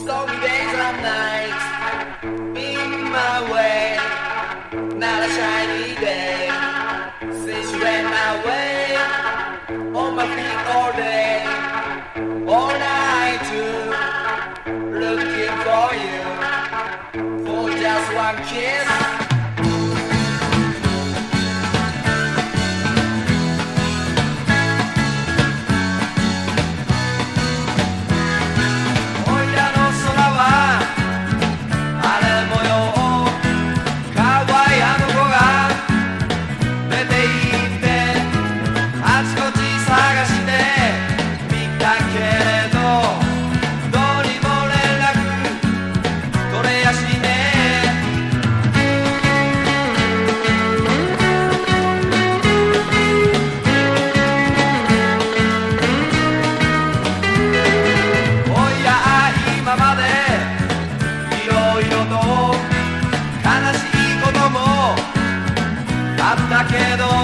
Stormy days and nights in my way, not a shiny day. Since you went away, on my feet all day, all night too, looking for you, for just one kiss. だけど